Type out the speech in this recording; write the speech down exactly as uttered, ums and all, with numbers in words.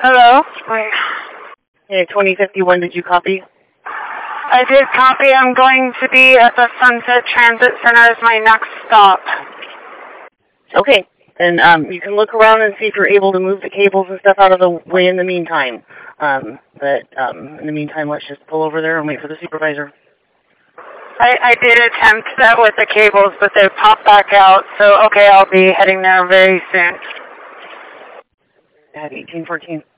Hello? Wait. Hey, twenty fifty-one, did you copy? I did copy. I'm going to be at the Sunset Transit Center as my next stop. Okay. And um, you can look around and see if you're able to move the cables and stuff out of the way in the meantime. Um, but um, in the meantime, let's just pull over there and wait for the supervisor. I, I did attempt that with the cables, but they popped back out. So, okay, I'll be heading there very soon. At eighteen fourteen.